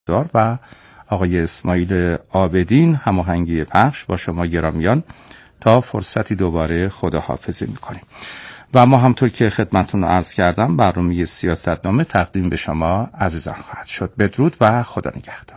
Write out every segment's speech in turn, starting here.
و آقای اسماعیل عابدین هماهنگی پخش با شما گرامیان تا فرصتی دوباره خداحافظی میکنیم و ما همطور که خدمتتون عرض کردم برنامه سیاستنامه تقدیم به شما عزیزان خواهد شد. بدرود و خدا نگهدار.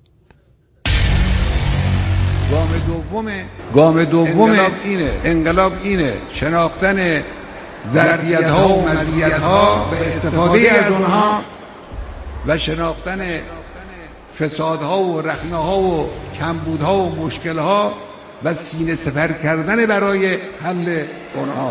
گام دوم انقلاب اینه شناختن ظرفیت‌ها و مزیت‌ها به استفاده از اونها و شناختن فسادها و رخنه‌ها و کمبودها و مشکل‌ها و سینه سپر کردن برای حل اونها.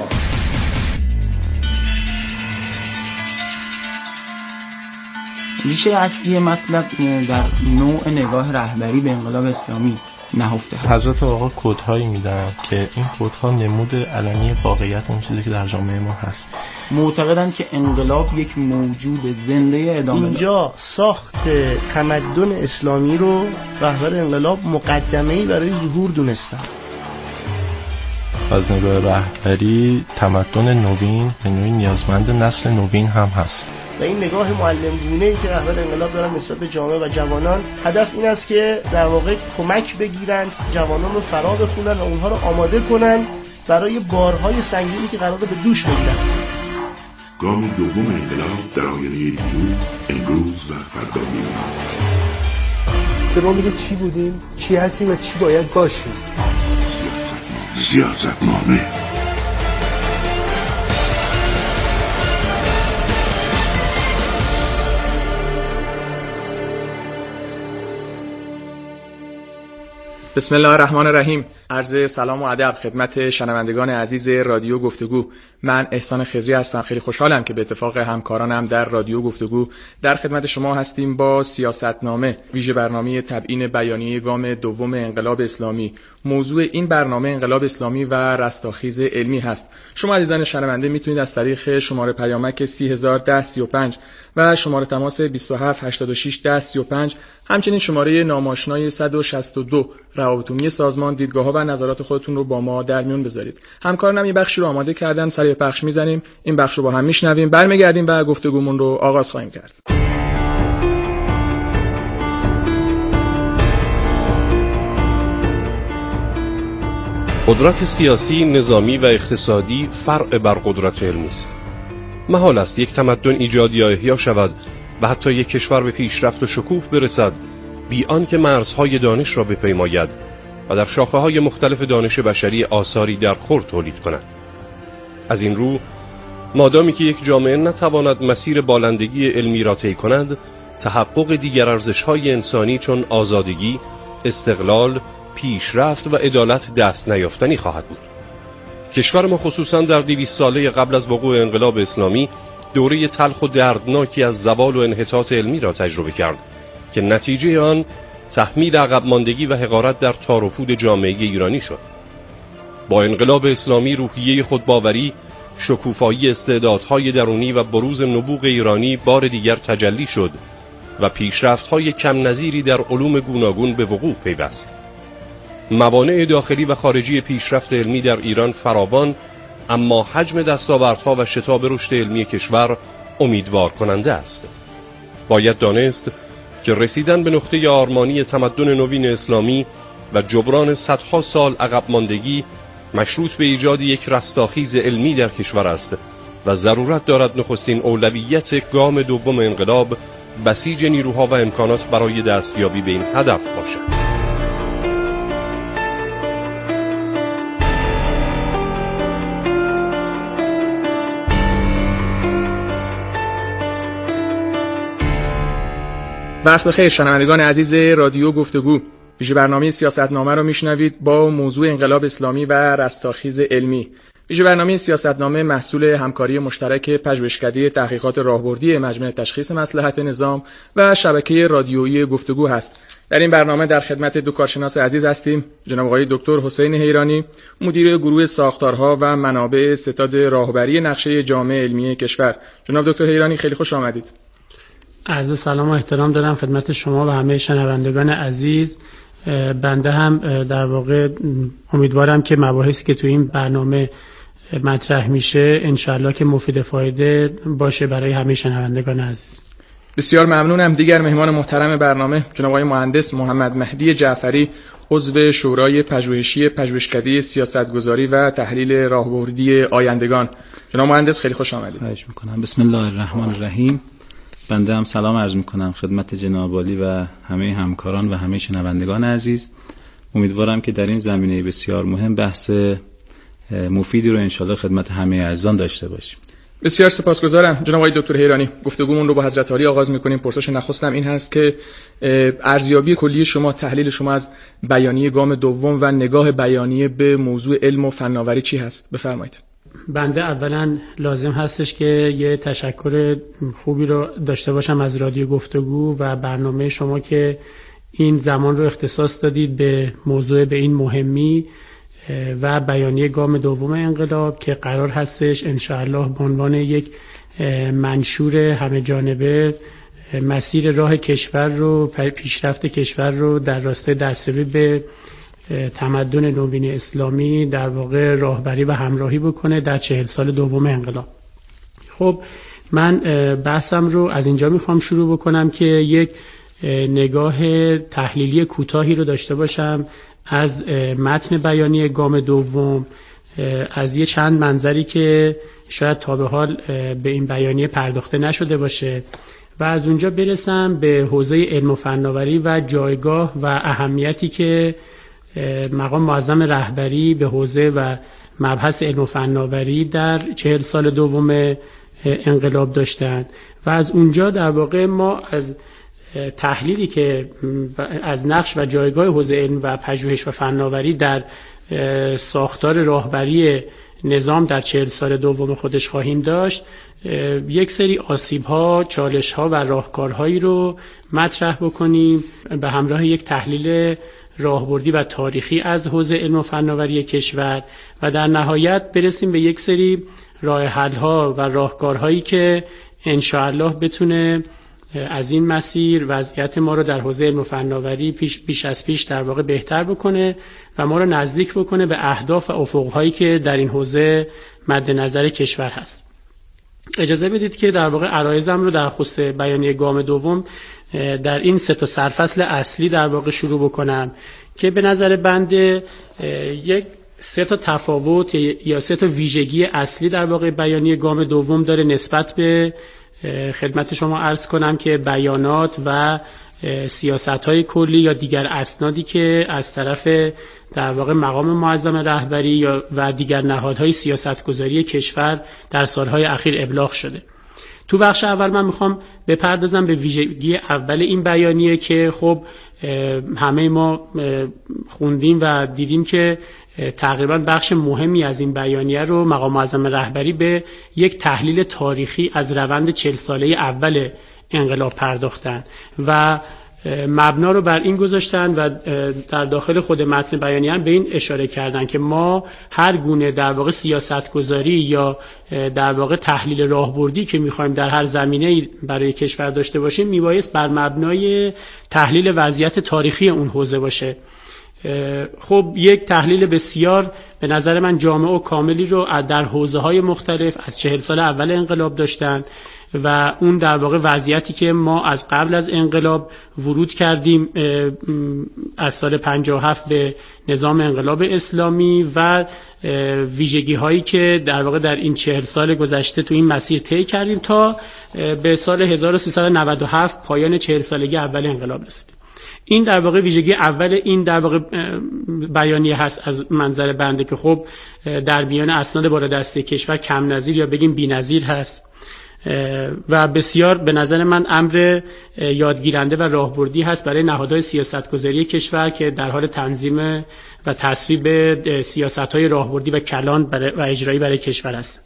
ریشه اصلی مطلب در نوع نگاه رهبری به انقلاب اسلامی نهفته هست. حضرت آقا کدهایی میدن که این کدها نمود علنی واقعیت اون چیزی که در جامعه ما هست. معتقدن که انقلاب یک موجود زنده ادامه داره. اینجا ساخت تمدن اسلامی رو رهبر انقلاب مقدمه‌ای برای ظهور دونستن. از نگاه رهبری تمدن نوین به نوعی نیازمند نسل نوین هم هست. و این نگاه معلم‌گونه‌ای که رهبر انقلاب دارن نسبت به جامعه و جوانان، هدف این است که در واقع کمک بگیرند جوانان رو فرا بخونن و اونها رو آماده کنن برای بارهای سنگینی که قراره به دوش بگیرن. گام دوم انقلاب در آینه دیروز، امروز و فردا می‌ماند. به ما میگه چی بودیم، چی هستیم و چی باید باشیم. سیاستنامه. بسم الله الرحمن الرحیم. عرض سلام و ادب خدمت شنوندگان عزیز رادیو گفتگو. من احسان خضری هستم. خیلی خوشحالم که به اتفاق همکارانم در رادیو گفتگو در خدمت شما هستیم با سیاستنامه، ویژه برنامه تبیین بیانیه گام دوم انقلاب اسلامی. موضوع این برنامه انقلاب اسلامی و رستاخیز علمی هست. شما عزیزان شنونده میتونید از طریق شماره پیامک 30105 و شماره تماس 27861035 همچنین شماره ناماشنای 162 روابط عمومی سازمان دیدگاه‌ها و نظرات خودتون رو با ما در میون بذارید. همکارانم این بخشی رو آماده کردن، سریع پخش میزنیم، این بخش رو با هم میشنویم، برمیگردیم و گفتگومون رو آغاز خواهیم کرد. قدرت سیاسی، نظامی و اقتصادی فرع بر قدرت علمی است. محال است یک تمدن ایجاد یا احیا شود و حتی یک کشور به پیشرفت و شکوه برسد بی آنکه مرزهای دانش را بپیماید و در شاخه‌های مختلف دانش بشری آثاری در خور تولید کند. از این رو مادامی که یک جامعه نتواند مسیر بالندگی علمی را طی کند، تحقق دیگر ارزش‌های انسانی چون آزادگی، استقلال، پیشرفت و عدالت دست نیافتنی خواهد بود. کشور ما خصوصا در 200 ساله قبل از وقوع انقلاب اسلامی دوره تلخ و دردناکی از زوال و انحطاط علمی را تجربه کرد که نتیجه آن تحمیل عقب ماندگی و حقارت در تار و پود جامعه ایرانی شد. با انقلاب اسلامی روحیه خودباوری، شکوفایی استعدادهای درونی و بروز نبوغ ایرانی بار دیگر تجلی شد و پیشرفت‌های کم نظیری در علوم گوناگون به وقوع پیوست. موانع داخلی و خارجی پیشرفت علمی در ایران فراوان، اما حجم دستاوردها و شتاب رشد علمی کشور امیدوار کننده است. باید دانست که رسیدن به نقطه آرمانی تمدن نوین اسلامی و جبران صدها سال عقب ماندگی مشروط به ایجاد یک رستاخیز علمی در کشور است و ضرورت دارد نخستین اولویت گام دوم انقلاب بسیج نیروها و امکانات برای دستیابی به این هدف باشد. وقت بخیر شنوندگان عزیز رادیو گفتگو. ویژه برنامه سیاستنامه رو میشنوید با موضوع انقلاب اسلامی و رستاخیز علمی. ویژه برنامه سیاستنامه محصول همکاری مشترک پژوهشکده تحقیقات راهبردی مجمع تشخیص مصلحت نظام و شبکه رادیویی گفتگو هست. در این برنامه در خدمت دو کارشناس عزیز هستیم، جناب آقای دکتر حسین حیرانی، مدیر گروه ساختارها و منابع ستاد راهبری نقشه جامعه علمی کشور. جناب دکتر حیرانی خیلی خوش آمدید. عرض سلام و احترام دارم خدمت شما و همه شنوندگان عزیز. بنده هم در واقع امیدوارم که مباحثی که تو این برنامه مطرح میشه انشالله که مفید فایده باشه برای همه شنوندگان عزیز. بسیار ممنونم. دیگر مهمان محترم برنامه جناب آقای مهندس محمد مهدی جعفری، عضو شورای پژوهشی پژوهشکده سیاستگذاری و تحلیل راهبردی آیندگان. جناب مهندس خیلی خوش آمدید. خواهش می‌کنم. بسم الله الرحمن الرحیم. بنده هم سلام عرض می‌کنم خدمت جناب عالی و همه همکاران و همه شنوندگان عزیز. امیدوارم که در این زمینه بسیار مهم بحث مفیدی رو انشالله خدمت همه عزیزان داشته باشیم. بسیار سپاسگزارم. جناب آقای دکتر حیرانی، گفتگومون رو با حضرت عالی آغاز می‌کنیم. پرسش نخستم این هست که ارزیابی کلی شما، تحلیل شما از بیانیه گام دوم و نگاه بیانیه به موضوع علم و فناوری چی هست؟ بفرمایید. بنده اولا لازم هستش که یه تشکر خوبی رو داشته باشم از رادیو گفتگو و برنامه شما که این زمان رو اختصاص دادید به موضوع به این مهمی و بیانیه گام دوم انقلاب که قرار هستش انشاءالله به عنوان یک منشور همه جانبه مسیر راه کشور رو، پیشرفت کشور رو در راستای دستیابی به تمدن نوین اسلامی در واقع راهبری و همراهی بکنه در 40 سال دوم انقلاب. خب من بحثم رو از اینجا میخوام شروع بکنم که یک نگاه تحلیلی کوتاهی رو داشته باشم از متن بیانیه گام دوم، از یه چند منظری که شاید تا به حال به این بیانیه پرداخته نشده باشه و از اونجا برسم به حوزه علم و فناوری و جایگاه و اهمیتی که مقام معظم رهبری به حوزه و مبحث علم و فناوری در 40 سال دوم انقلاب داشتن و از اونجا در واقع ما از تحلیلی که از نقش و جایگاه حوزه علم و پژوهش و فناوری در ساختار راهبری نظام در 40 سال دوم خودش خواهیم داشت، یک سری آسیب‌ها، چالش‌ها و راهکارهایی رو مطرح بکنیم به همراه یک تحلیل راهبردی و تاریخی از حوزه علم و فناوری کشور و در نهایت برسیم به یک سری راه حل‌ها و راهکارهایی که انشاءالله بتونه از این مسیر وضعیت ما رو در حوزه علم و فناوری بیش از پیش در واقع بهتر بکنه و ما رو نزدیک بکنه به اهداف و افق‌هایی که در این حوزه مد نظر کشور هست. اجازه بدید که در واقع عرایضم رو در خصوص بیانیه گام دوم در این 3 سرفصل اصلی در واقع شروع بکنم که به نظر بنده یک 3 تفاوت یا 3 ویژگی اصلی در واقع بیانیه گام دوم داره نسبت به خدمت شما عرض کنم که بیانات و سیاست‌های کلی یا دیگر اسنادی که از طرف در واقع مقام معظم رهبری و دیگر نهادهای سیاستگذاری کشور در سالهای اخیر ابلاغ شده. تو بخش اول من میخوام بپردازم به ویژگی اول این بیانیه که خب همه ما خوندیم و دیدیم که تقریبا بخش مهمی از این بیانیه رو مقام معظم رهبری به یک تحلیل تاریخی از روند 40 ساله اول انقلاب پرداختن و مبنا رو بر این گذاشتن و در داخل خود متن بیانیه هم به این اشاره کردن که ما هر گونه در واقع سیاستگذاری یا در واقع تحلیل راهبردی که میخوایم در هر زمینه‌ای برای کشور داشته باشیم میبایست بر مبنای تحلیل وضعیت تاریخی اون حوزه باشه. خب یک تحلیل بسیار به نظر من جامع و کاملی رو در حوزه‌های مختلف از 40 سال اول انقلاب داشتن و اون در واقع وضعیتی که ما از قبل از انقلاب ورود کردیم از سال 57 به نظام انقلاب اسلامی و ویژگی هایی که در واقع در این 40 سال گذشته تو این مسیر طی کردیم تا به سال 1397 پایان 40 سالگی اول انقلاب رسیدیم. این در واقع ویژگی اول این در واقع بیانیه هست از منظر بنده که خب در میان اسناد بالادستی کشور کم نظیر یا بگیم بی‌نظیر هست و بسیار به نظر من امر یادگیرنده و راهبردی هست برای نهادهای سیاستگذاری کشور که در حال تنظیم و تصویب سیاست‌های راهبردی و کلان و اجرایی برای کشور است.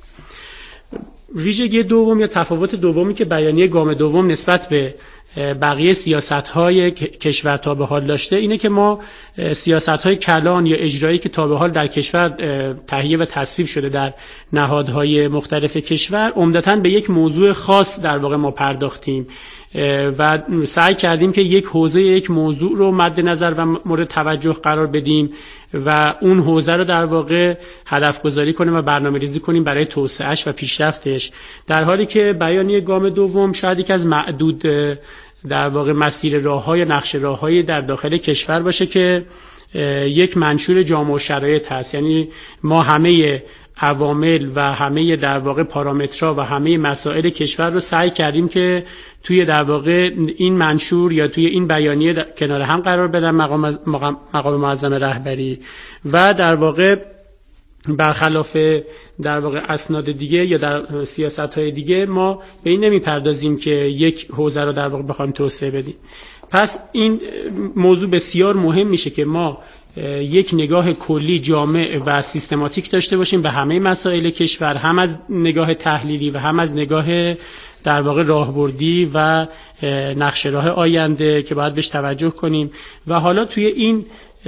ویژگی دوم یا تفاوت دومی که بیانیه گام دوم نسبت به بقیه سیاست‌های کشور تا به حال داشته اینه که ما سیاست‌های کلان یا اجرایی که تا به حال در کشور تهیه و تصویب شده در نهادهای مختلف کشور عمدتاً به یک موضوع خاص در واقع ما پرداختیم و سعی کردیم که یک حوزه یک موضوع رو مد نظر و مورد توجه قرار بدیم و اون حوزه رو در واقع هدف گذاری کنیم و برنامه‌ریزی کنیم برای توسعهش و پیشرفتش، در حالی که بیانیه گام دوم شاید یک از معدود در واقع مسیر راه‌های یا نقشه راه‌های در داخل کشور باشه که یک منشور جامع الشرایط هست. یعنی ما همه عوامل و همه در واقع پارامترها و همه مسائل کشور رو سعی کردیم که توی در واقع این منشور یا توی این بیانیه کنار هم قرار بدن مقام معظم رهبری و در واقع برخلاف در واقع اسناد دیگه یا در سیاست‌های دیگه ما به این نمیپردازیم که یک حوزه رو در واقع بخوایم توسعه بدیم. پس این موضوع بسیار مهم میشه که ما یک نگاه کلی جامع و سیستماتیک داشته باشیم به همه مسائل کشور، هم از نگاه تحلیلی و هم از نگاه در واقع راهبردی و نقشه راه آینده که باید بهش توجه کنیم. و حالا توی این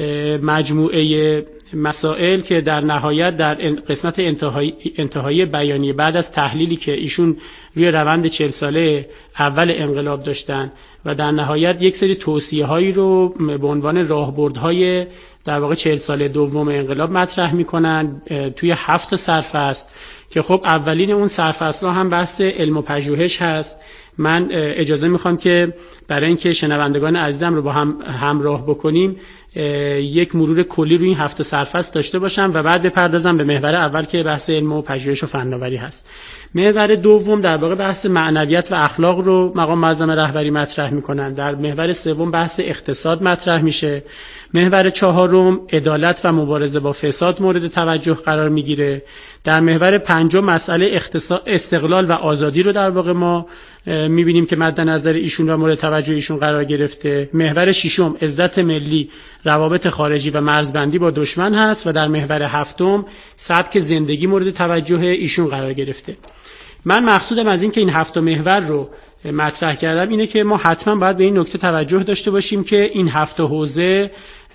مجموعه مسائل که در نهایت در قسمت انتهایی بیانیه بعد از تحلیلی که ایشون روی روند 40 ساله اول انقلاب داشتن و در نهایت یک سری توصیه هایی رو به عنوان راهبردهای در واقع 40 سال دوم انقلاب مطرح میکنن توی 7 سرفصل که خب اولین اون سرفصل هم بحث علم و پژوهش هست. من اجازه میخوام که برای اینکه شنوندگان عزیزم رو با هم همراه بکنیم یک مرور کلی روی این 7 سرفصل داشته باشم و بعد بپردازم به محور اول که بحث علم و پژوهش و فناوری هست. محور دوم در واقع بحث معنویت و اخلاق رو مقام معظم رهبری مطرح میکنن. در محور سوم بحث اقتصاد مطرح میشه. محور چهارم عدالت و مبارزه با فساد مورد توجه قرار میگیره. در محور پنجم مسئله استقلال و آزادی رو در واقع ما میبینیم که مد نظر ایشون و مورد توجه ایشون قرار گرفته. محور ششم عزت ملی، روابط خارجی و مرزبندی با دشمن هست و در محور هفتم سبک زندگی مورد توجه ایشون قرار گرفته. من مقصودم از این که این 7 محور رو مطرح کردم اینه که ما حتما باید به این نکته توجه داشته باشیم که این 7 حوزه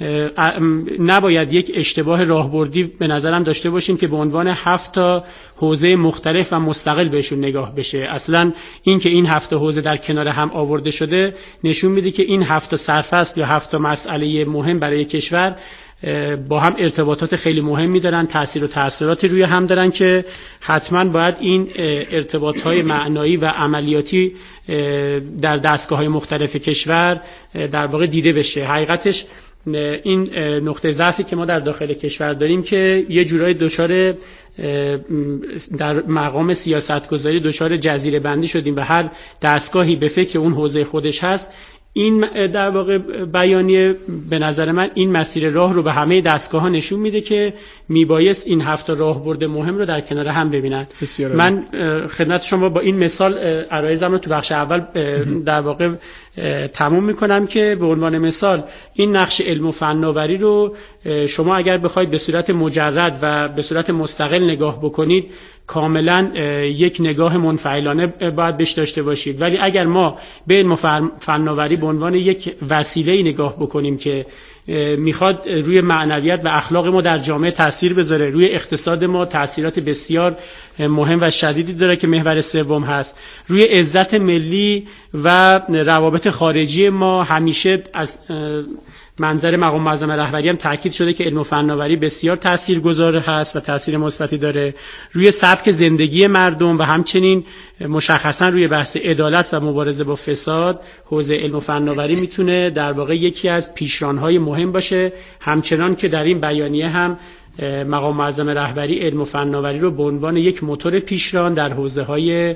نباید یک اشتباه راهبردی به نظرم داشته باشیم که به عنوان 7 حوزه مختلف و مستقل بهشون نگاه بشه. اصلا این که این 7 حوزه در کنار هم آورده شده نشون میده که این 7 سرفصل یا 7 مسئله مهم برای کشور با هم ارتباطات خیلی مهمی دارن، تأثیر و تأثیراتی روی هم دارن که حتما باید این ارتباطهای معنایی و عملیاتی در دستگاه‌های مختلف کشور در واقع دیده بشه. حقیقتش این نقطه ضعفی که ما در داخل کشور داریم که یه جورایی دچار در مقام سیاستگذاری دچار جزیره بندی شدیم و هر دستگاهی به فکر اون حوزه خودش هست. این در واقع بیانیه به نظر من این مسیر راه رو به همه دستگاه‌ها نشون میده که میبایست این 7 راهبرد مهم رو در کنار هم ببینن. من خدمت شما با این مثال عرایزم رو تو بخش اول در واقع تموم میکنم که به عنوان مثال این نقش علم و فناوری رو شما اگر بخواید به صورت مجرد و به صورت مستقل نگاه بکنید کاملا یک نگاه منفعلانه باید بهش داشته باشید، ولی اگر ما به علم و فناوری به عنوان یک وسیله نگاه بکنیم که میخواد روی معنویت و اخلاق ما در جامعه تأثیر بذاره، روی اقتصاد ما تأثیرات بسیار مهم و شدیدی داره که محور سوم هست، روی عزت ملی و روابط خارجی ما همیشه از منظر مقام معظم رهبری هم تاکید شده که علم و فناوری بسیار تاثیرگذار هست و تاثیر مثبتی داره روی سبک زندگی مردم و همچنین مشخصا روی بحث عدالت و مبارزه با فساد. حوزه علم و فناوری میتونه در واقع یکی از پیشران‌های مهم باشه، همچنان که در این بیانیه هم مقام معظم رهبری علم و فناوری رو به عنوان یک موتور پیشران در حوزه‌های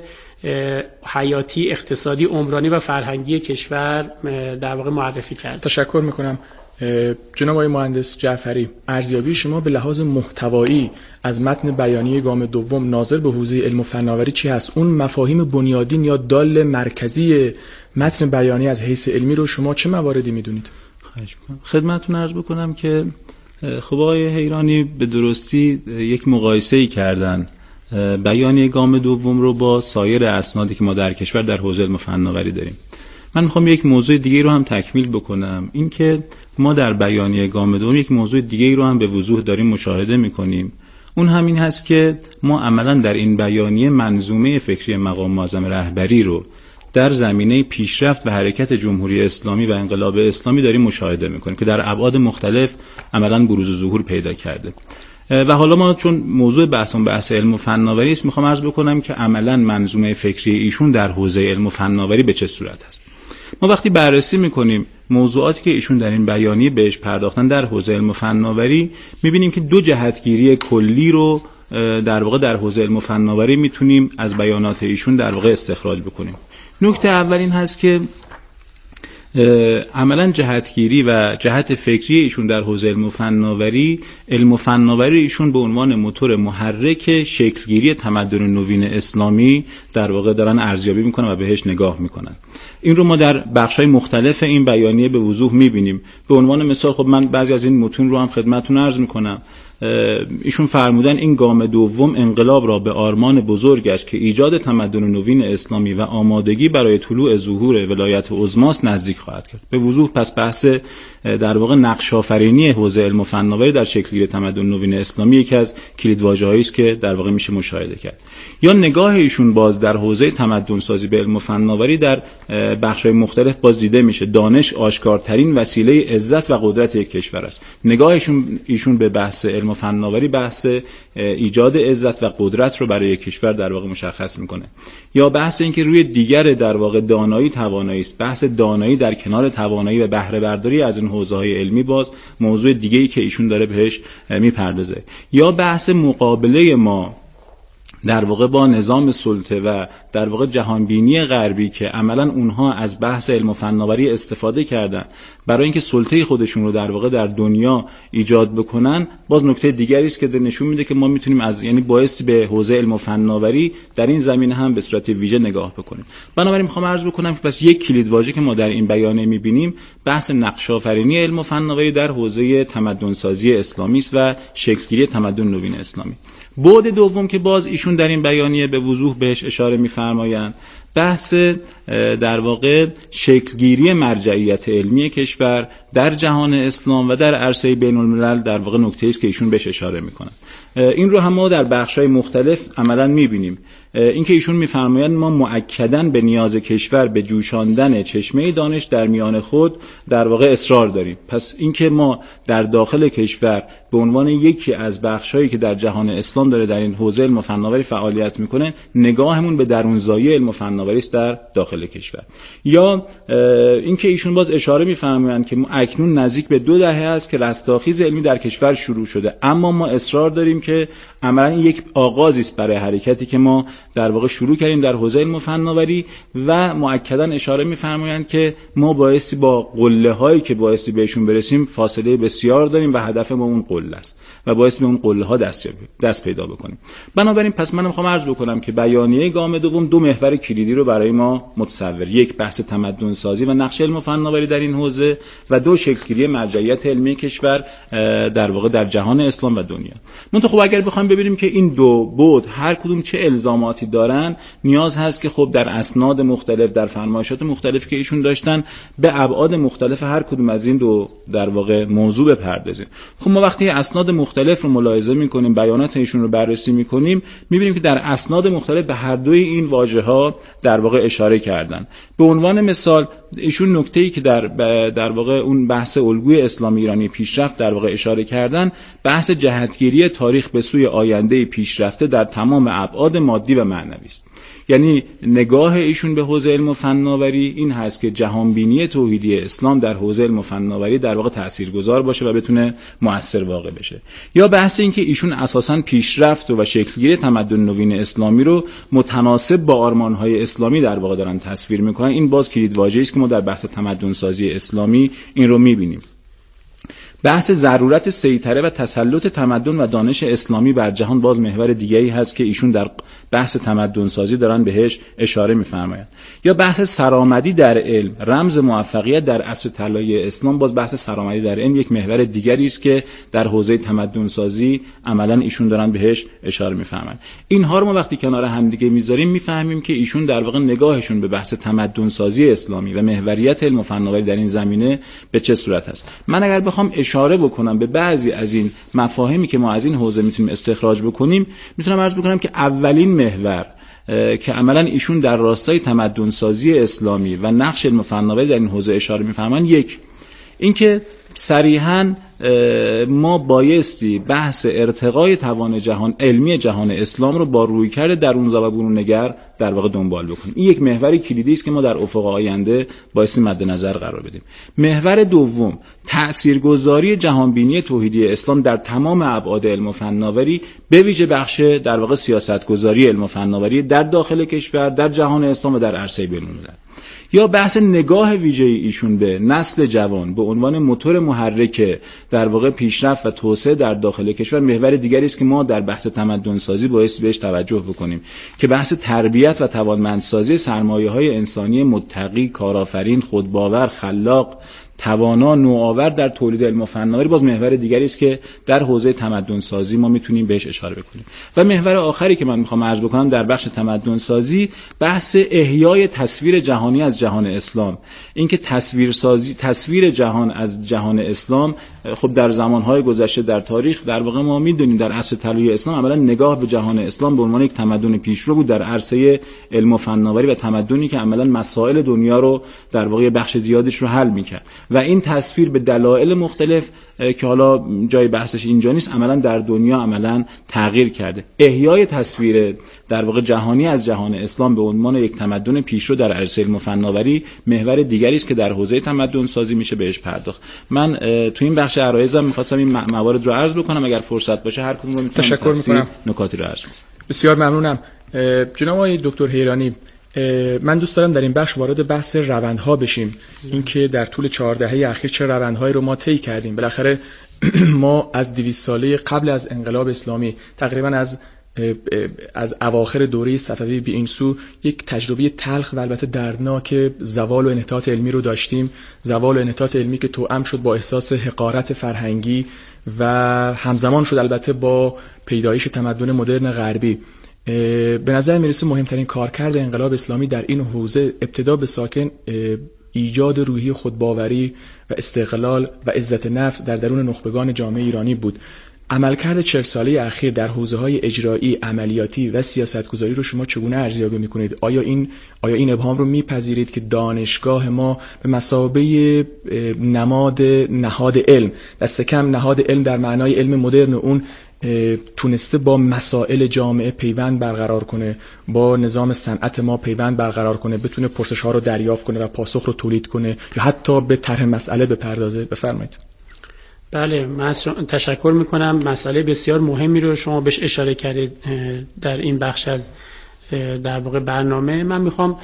حیاتی، اقتصادی، عمرانی و فرهنگی کشور در واقع معرفی کرد. تشکر میکنم. جناب آقای مهندس جعفری، ارزیابی شما به لحاظ محتوایی از متن بیانیه گام دوم ناظر به حوزه علم و فناوری چی هست؟ اون مفاهیم بنیادین یا دال مرکزی متن بیانیه از حیث علمی رو شما چه مواردی میدونید؟ خواهش میکنم. خدمتتون عرض بکنم که خب آقای حیرانی به درستی یک مقایسه‌ای کردن بیانیه گام دوم رو با سایر اسنادی که ما در کشور در حوزه علم و فناوری داریم. من میخوام یک موضوع دیگه رو هم تکمیل بکنم، این که ما در بیانیه گام دوم یک موضوع دیگه رو هم به وضوح داریم مشاهده میکنیم. اون همین هست که ما عملاً در این بیانیه منظومه فکری مقام معظم رهبری رو در زمینه پیشرفت و حرکت جمهوری اسلامی و انقلاب اسلامی داریم مشاهده میکنیم که در ابعاد مختلف عملاً بروز و ظهور پیدا کرده. و حالا ما چون موضوع بحثمون بحث علم و فناوری است، میخوام عرض بکنم که عملاً منظومه فکری ایشون در حوزه علم و فناوری به چه صورت است. ما وقتی بررسی میکنیم موضوعاتی که ایشون در این بیانیه بهش پرداختن در حوزه علم و فناوری، میبینیم که دو جهتگیری کلی رو در واقع در حوزه علم و فناوری میتونیم از بیانات ایشون در واقع استخراج بکنیم. نکته اول این هست که عملا جهتگیری و جهت فکری ایشون در حوزه علم و فناوری ایشون به عنوان موتور محرک شکلگیری تمدن نوین اسلامی در واقع دارن ارزیابی میکنن و بهش نگاه میکنن. این رو ما در بخش‌های مختلف این بیانیه به وضوح میبینیم. به عنوان مثال خب من بعضی از این متون رو هم خدمتتون عرض میکنم. ایشون فرمودن این گام دوم انقلاب را به آرمان بزرگش که ایجاد تمدن نوین اسلامی و آمادگی برای طلوع ظهور ولایت عظماست نزدیک خواهد کرد. به وضوح پس بحث در واقع نقش آفرینی حوزه علم و فناوری در شکلگیری تمدن نوین اسلامی یکی از کلیدواژه‌هایی است که در واقع میشه مشاهده کرد. یا نگاه ایشون باز در حوزه تمدن سازی به علم و فناوری در بخش‌های مختلف باز دیده میشه. دانش آشکارترین وسیله عزت و قدرت یک کشور است. نگاه ایشون به بحث علم و فناوری بحث ایجاد عزت و قدرت رو برای یک کشور در واقع مشخص میکنه. یا بحث این که روی دیگر در واقع دانایی توانایی است. بحث دانایی در کنار توانایی و بهره برداری از این حوزه‌های علمی باز موضوع دیگه‌ای که ایشون داره بهش میپردازه. یا بحث مقابله ما در واقع با نظام سلطه و در واقع جهانبینی غربی که عملاً اونها از بحث علم و فناوری استفاده کردن برای اینکه سلطه خودشون رو در واقع در دنیا ایجاد بکنن، باز نکته دیگری است که نشون میده که ما میتونیم بایستی به حوزه علم و فناوری در این زمینه هم به صورت ویژه نگاه بکنیم. بنابراین میخوام عرض بکنم که پس یک کلیدواژه که ما در این بیانیه میبینیم بحث نقش آفرینی علم و فناوری در حوزه تمدن سازی اسلامی است و شکلگیری تمدن نوین اسلامی. بعد دوم که باز ایشون در این بیانیه به وضوح بهش اشاره می‌فرمایند بحث در واقع شکلگیری مرجعیت علمی کشور در جهان اسلام و در عرصه بین‌الملل در واقع نکته‌ای است که ایشون بهش اشاره می‌کنن. این رو هم ما در بخش‌های مختلف عملاً می‌بینیم. اینکه ایشون می‌فرمایند ما مؤکداً به نیاز کشور به جوشاندن چشمه دانش در میان خود در واقع اصرار داریم. پس اینکه ما در داخل کشور به عنوان یکی از بخش‌هایی که در جهان اسلام داره در این حوزه علم و فناوری فعالیت می‌کنه، نگاهمون به درونزایی علم و فناوری است در داخل کشور. یا اینکه ایشون باز اشاره می‌فرمایند که اکنون نزدیک به 2 دهه است که رستاخیز علمی در کشور شروع شده، اما ما اصرار داریم که عملاً یک آغازی است برای حرکتی که ما در واقع شروع کردیم در حوزه علم و فناوری و مؤکداً اشاره می‌فرمایند که ما بایستی با قله‌هایی که بایستی بهشون برسیم فاصله بسیار داریم و هدف ما اون قله است و بایستی به اون قله‌ها دست پیدا بکنیم. بنابراین پس من می‌خوام عرض بکنم که بیانیه گام دوم 2 محور کلیدی رو برای ما متصور، یک بحث تمدن سازی و نقش علم و فناوری در این حوزه و 2 شکلگیری مرجعیت علمی کشور در واقع در جهان اسلام و دنیا. منتها خب اگر بخوایم ببینیم که این 2 بعد هر کدوم چه الزاماتی دارن، نیاز هست که خب در اسناد مختلف در فرمایشات مختلف که ایشون داشتن به ابعاد مختلف هر کدوم از این 2 در واقع موضوع بپردازیم. خب ما وقتی اسناد مختلف رو ملاحظه می‌کنیم، بیانات ایشون رو بررسی می‌کنیم، می‌بینیم که در اسناد مختلف به هر دوی این واژه‌ها در واقع اشاره کردن. به عنوان مثال ایشون نکته‌ای که در واقع اون بحث الگوی اسلامی ایرانی پیشرفت در واقع اشاره کردن، بحث جهتگیری تاریخ به سوی آینده پیشرفته در تمام ابعاد مادی و معنوی است. یعنی نگاه ایشون به حوزه علم و فناوری این هست که جهانبینی توحیدی اسلام در حوزه علم و فناوری در واقع تاثیرگذار باشه و بتونه مؤثر واقع بشه. یا بحث این که ایشون اساساً پیشرفت و شکلگیری تمدن نوین اسلامی رو متناسب با آرمان‌های اسلامی در واقع دارن تصویر میکنن. این باز کلیدواژه‌ای است که ما در بحث تمدن سازی اسلامی این رو میبینیم. بحث ضرورت سیطره و تسلط تمدن و دانش اسلامی بر جهان باز محور دیگه‌ای هست که ایشون در بحث تمدن سازی دارن بهش اشاره می‌فرمایند. یا بحث سرآمدی در علم، رمز موفقیت در عصر طلایی اسلام، باز بحث سرآمدی در علم یک محور دیگری است که در حوزه تمدن سازی عملاً ایشون دارن بهش اشاره می‌فرمایند. اینها رو ما وقتی کنار هم دیگه می‌ذاریم می‌فهمیم که ایشون در واقع نگاهشون به بحث تمدن سازی اسلامی و محوریت علم و فناوری در این زمینه به چه صورت است. من اگر بخوام اشاره بکنم به بعضی از این مفاهیمی که ما از این حوزه میتونیم استخراج بکنیم، میتونم عرض بکنم که اولین محور که عملا ایشون در راستای تمدن سازی اسلامی و نقش علم و فناوری در این حوزه اشاره می‌فرمایند. یک، اینکه صریحاً ما بایستی بحث ارتقای توان جهان علمی جهان اسلام رو با رویکرد درونزا و برون‌نگر در واقع دنبال بکنیم. این یک محور کلیدی است که ما در افق آینده بایستی مد نظر قرار بدیم. محور دوم، تاثیرگذاری جهانبینی توحیدی اسلام در تمام ابعاد علم و فناوری، به ویژه بخش در واقع سیاستگذاری علم و فناوری در داخل کشور، در جهان اسلام و در عرصه بین‌الملل. یا بحث نگاه ویژه ایشون به نسل جوان به عنوان موتور محرک در واقع پیشرفت و توسعه در داخل کشور، محور دیگری است که ما در بحث تمدن سازی باعث بهش توجه بکنیم که بحث تربیت و توانمندسازی سرمایه‌های انسانی متقی، کارآفرین، خودباور، خلاق، توانا، نوآور در تولید علم و فناوری باز محور دیگری است که در حوزه تمدن سازی ما میتونیم بهش اشاره بکنیم. و محور آخری که من میخوام عرض بکنم در بخش تمدن سازی، بحث احیای تصویر جهانی از جهان اسلام. اینکه تصویر جهان از جهان اسلام، خب در زمانهای گذشته در تاریخ در واقع ما میدونیم در عصر طلایی اسلام عملا نگاه به جهان اسلام به عنوان یک تمدن پیشرو بود در عرصه علم و فناوری و تمدنی که عملا مسائل دنیا رو در واقع بخش زیادش رو حل میکرد و این تصویر به دلایل مختلف که حالا جای بحثش اینجا نیست عملا در دنیا عملا تغییر کرده. احیای تصویر در واقع جهانی از جهان اسلام به عنوان یک تمدن پیشرو در عرصه علم و فناوری محور دیگری است که در حوزه تمدن سازی میشه بهش پرداخت. من تو این بخش عرایضم می‌خواستم این موارد رو عرض بکنم، اگر فرصت باشه هر کدوم رو میتونم تشکر می‌کنم. نکاتی رو عرض کنم. بسیار ممنونم. جناب آقای دکتر حیرانی، من دوست دارم در این بخش وارد بحث روندها بشیم. اینکه در طول 4 دهه اخیر چه روندهایی رو ما طی کردیم. بالاخره ما از 200 ساله قبل از انقلاب اسلامی تقریبا از اواخر دوره صفوی به این سو یک تجربه تلخ و البته دردناک زوال و انحطاط علمی رو داشتیم. زوال و انحطاط علمی که توأم شد با احساس حقارت فرهنگی و همزمان شد البته با پیدایش تمدن مدرن غربی. به نظر میرسه مهمترین کارکرد انقلاب اسلامی در این حوزه ابتدا به ساکن ایجاد روحی خودباوری و استقلال و عزت نفس در درون نخبگان جامعه ایرانی بود. عملکرد 40 ساله اخیر در حوزه‌های اجرایی، عملیاتی و سیاستگذاری رو شما چگونه ارزیابی می‌کنید؟ آیا این ابهام رو می‌پذیرید که دانشگاه ما به مثابه نهاد علم، دست کم نهاد علم در معنای علم مدرن اون، تونسته با مسائل جامعه پیوند برقرار کنه، با نظام صنعت ما پیوند برقرار کنه، بتونه پرسش‌ها رو دریافت کنه و پاسخ رو تولید کنه یا حتی به طرح مسئله بپردازه؟ بفرمایید. بله، من تشکر میکنم. مسئله بسیار مهمی رو شما بهش اشاره کردید در این بخش از در واقع برنامه. من میخوام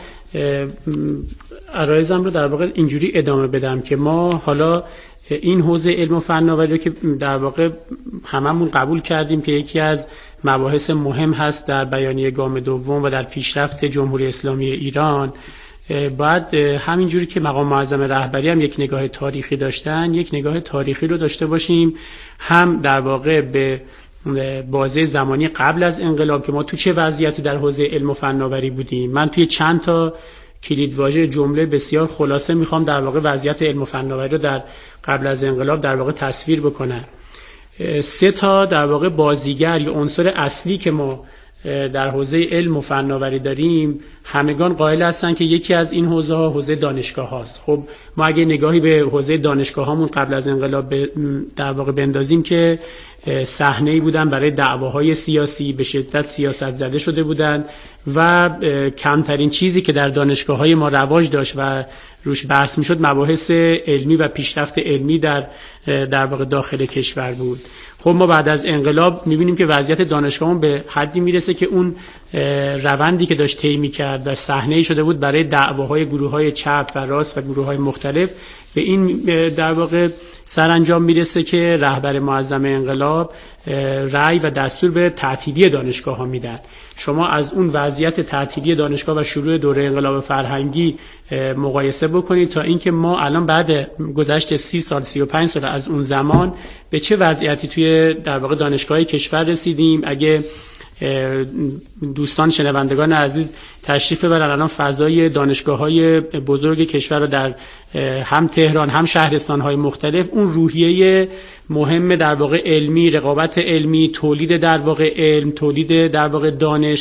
عرایزم رو در واقع اینجوری ادامه بدم که ما حالا این حوزه علم و فناوری رو که در واقع هممون قبول کردیم که یکی از مباحث مهم هست در بیانیه گام دوم و در پیشرفت جمهوری اسلامی ایران، باید همینجوری که مقام معظم رهبری هم یک نگاه تاریخی داشتن، یک نگاه تاریخی رو داشته باشیم، هم در واقع به بازه زمانی قبل از انقلاب که ما تو چه وضعیتی در حوزه علم و فناوری بودیم. من توی چند تا کلیدواژه جمله بسیار خلاصه میخوام در واقع وضعیت علم و فناوری رو در قبل از انقلاب در واقع تصویر بکنم. 3 تا در واقع بازیگر یا عنصر اصلی که ما در حوزه علم و فناوری داریم، همگان قائل هستن که یکی از این حوزه ها حوزه دانشگاه هاست. خب ما اگه نگاهی به حوزه دانشگاه هامون قبل از انقلاب در واقع بندازیم که صحنه‌ای بودن برای دعواهای سیاسی، به شدت سیاست زده شده بودن و کمترین چیزی که در دانشگاه‌های ما رواج داشت و روش بحث می‌شد مباحث علمی و پیشرفت علمی در واقع داخل کشور بود. خب ما بعد از انقلاب می‌بینیم که وضعیت دانشگاهمون به حدی میرسه که اون روندی که داشت طی می‌کرد و صحنه‌ای شده بود برای دعواهای گروه‌های چپ و راست و گروه‌های مختلف، به این در واقع سرانجام میرسه که رهبر معظم انقلاب رأی و دستور به تعطیلی دانشگاه ها میدن. شما از اون وضعیت تعطیلی دانشگاه و شروع دوره انقلاب فرهنگی مقایسه بکنید تا اینکه ما الان بعد گذشت 30 سال 35 سال از اون زمان به چه وضعیتی توی در واقع دانشگاه کشور رسیدیم. اگه دوستان شنوندگان عزیز تشریف ببرن الان فضای دانشگاه‌های بزرگ کشور رو در هم تهران هم شهرستان‌های مختلف، اون روحیه مهم در واقع علمی، رقابت علمی، تولید در واقع علم، تولید در واقع دانش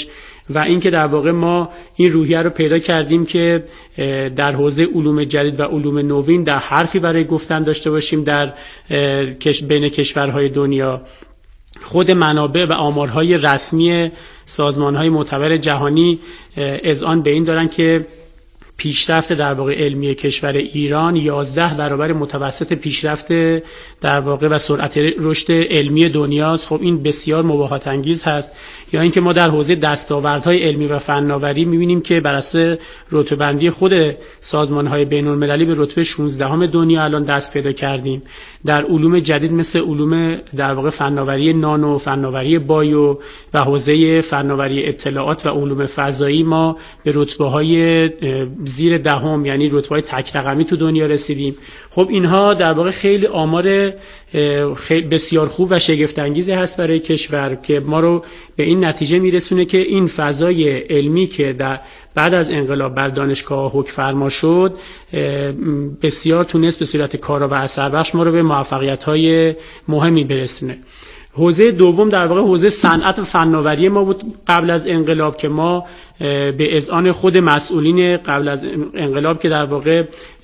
و اینکه در واقع ما این روحیه رو پیدا کردیم که در حوزه علوم جدید و علوم نوین در حرفی برای گفتن داشته باشیم در بین کشورهای دنیا. خود منابع و آمارهای رسمی سازمانهای معتبر جهانی اذعان به این دارن که پیشرفت در واقع علمی کشور ایران 11 برابر متوسط پیشرفت در واقع و سرعت رشد علمی دنیاست. خب این بسیار مباهات انگیز هست. یا اینکه ما در حوزه دستاوردهای علمی و فناوری می‌بینیم که بر اساس رتبه‌بندی خود سازمان‌های بین‌المللی به رتبه 16 دنیا الان دست پیدا کردیم. در علوم جدید مثل علوم در واقع فناوری نانو، فناوری بایو و حوزه فناوری اطلاعات و علوم فضایی ما به رتبه‌های زیر دهم یعنی رتبه‌های تک رقمی تو دنیا رسیدیم. خب اینها در واقع خیلی آمار بسیار خوب و شگفت انگیزی هست برای کشور که ما رو به این نتیجه میرسونه که این فضای علمی که بعد از انقلاب بر دانشگاه حکم فرما شد بسیار تونست به صورت کارا و اثربخش ما رو به موفقیت‌های مهمی برسونه. حوزه دوم در واقع حوزه صنعت و فناوری ما بود قبل از انقلاب که ما به اذعان خود مسئولین قبل از انقلاب که در واقع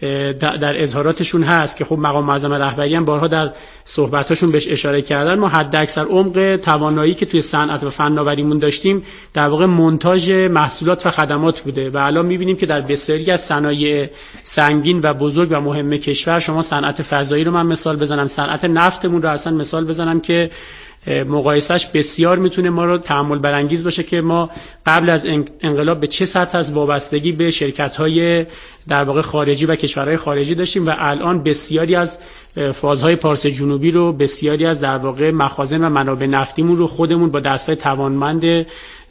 در اظهاراتشون هست که خب مقام معظم رهبری هم بارها در صحبتاشون بهش اشاره کردن، ما حد اکثر عمق توانایی که توی صنعت و فناوریمون داشتیم در واقع مونتاژ محصولات و خدمات بوده و الان می‌بینیم که در بسیاری از صنایع سنگین و بزرگ و مهم کشور، شما صنعت فضایی رو من مثال بزنم، صنعت نفتمون رو اصلا مثال بزنم که مقایسش بسیار میتونه ما رو تأمل برانگیز باشه که ما قبل از انقلاب به چه سطح از وابستگی به شرکت‌های در واقع خارجی و کشورهای خارجی داشتیم و الان بسیاری از فازهای پارس جنوبی رو، بسیاری از در واقع مخازن و منابع نفتیمون رو خودمون با دستای توانمند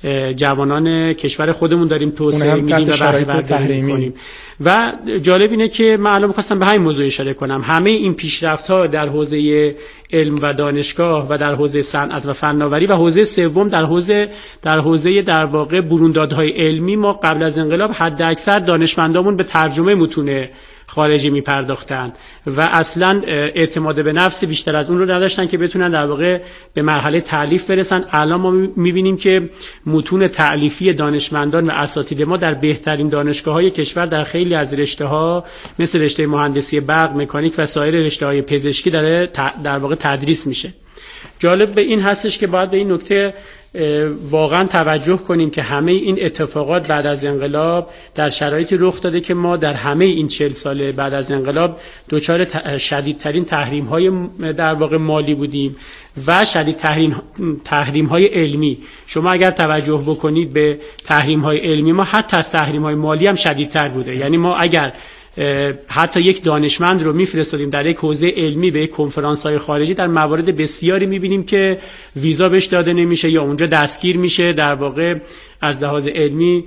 جوانان کشور خودمون داریم توسعه میدیم و بهره برداری می‌کنیم. و جالب اینه که من الان می‌خواستم به همین موضوع اشاره کنم. همه این پیشرفت‌ها در حوزه علم و دانشگاه و در حوزه صنعت و فناوری و حوزه سوم در حوزه در واقع بروندادهای علمی ما قبل از انقلاب حد اکثر دانشمندامون به ترجمه متون خارجی میپرداختن و اصلا اعتماد به نفس بیشتر از اون رو نداشتن که بتونن در واقع به مرحله تألیف برسن. الان ما میبینیم که متون تألیفی دانشمندان و اساتید ما در بهترین دانشگاه‌های کشور در خیلی از رشته‌ها مثل رشته مهندسی برق، مکانیک و سایر رشته‌های پزشکی در واقع تدریس میشه. جالب به این هستش که باید به این نکته واقعا توجه کنیم که همه این اتفاقات بعد از انقلاب در شرایطی رخ داده که ما در همه این 40 سال بعد از انقلاب دچار شدیدترین تحریم‌های در واقع مالی بودیم و شدید تحریم‌های علمی. شما اگر توجه بکنید به تحریم‌های علمی ما حتی از تحریم‌های مالی هم شدیدتر بوده. یعنی ما اگر حتی یک دانشمند رو میفرستادیم در یک حوزه علمی به یک کنفرانس‌های خارجی، در موارد بسیاری می‌بینیم که ویزا بهش داده نمیشه یا اونجا دستگیر میشه. در واقع از لحاظ علمی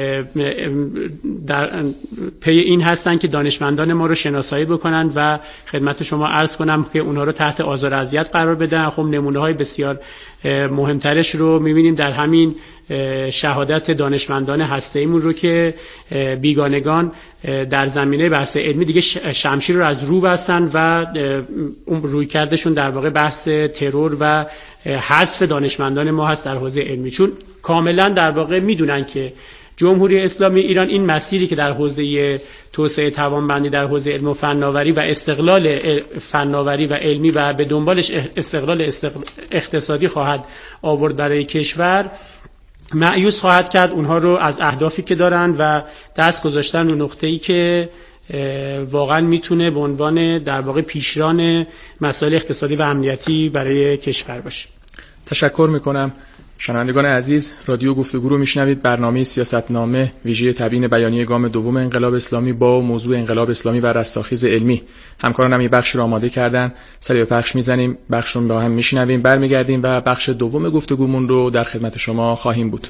در پی این هستن که دانشمندان ما رو شناسایی بکنن و خدمت شما عرض کنم که اونها رو تحت آزار و اذیت قرار بدن. خب نمونه‌های بسیار مهمترش رو می‌بینیم در همین شهادت دانشمندان هسته‌ایمون رو که بیگانگان در زمینه بحث علمی دیگه شمشیر رو از رو بستن و اون رویکردشون در واقع بحث ترور و حذف دانشمندان ما هست در حوزه علمی، چون کاملا در واقع میدونن که جمهوری اسلامی ایران این مسیری که در حوزه توسعه توانمندی در حوزه علم و فناوری و استقلال فناوری و علمی و به دنبالش استقلال اقتصادی خواهد آورد برای کشور، مأیوس خواهد کرد اونها رو از اهدافی که دارن و دست گذاشتن رو نقطه‌ای که واقعا میتونه به عنوان در واقع پیشران مسائل اقتصادی و امنیتی برای کشور باشه. تشکر میکنم. شنوندگان عزیز، رادیو گفتگو رو میشنوید. برنامه سیاستنامه ویژه تبیین بیانیه گام دوم انقلاب اسلامی با موضوع انقلاب اسلامی و رستاخیز علمی. همکارانم یه بخشی رو آماده کردن، سری به پخش میزنیم، بخش رو با هم میشنویم، برمیگردیم و بخش دوم گفتگومون رو در خدمت شما خواهیم بود.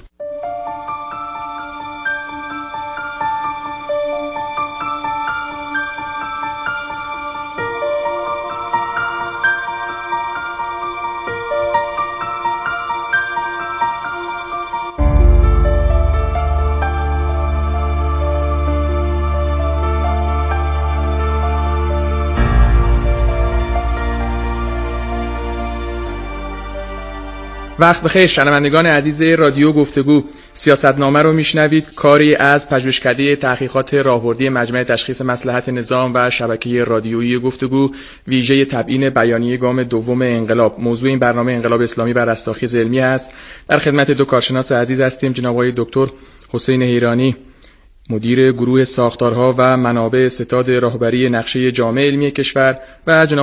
وقت بخیر شنوندگان عزیز رادیو گفتگو، سیاستنامه رو میشنوید، کاری از پژوهشکده تحقیقات راهبردی مجمع تشخیص مصلحت نظام و شبکه رادیویی گفتگو، ویژه تبیین بیانیه گام دوم انقلاب. موضوع این برنامه انقلاب اسلامی و رستاخیز علمی است. در خدمت دو کارشناس عزیز هستیم، جناب آقای دکتر حسین حیرانی، مدیر گروه ساختارها و منابع ستاد راهبری نقشه جامع علمی کشور، و جناب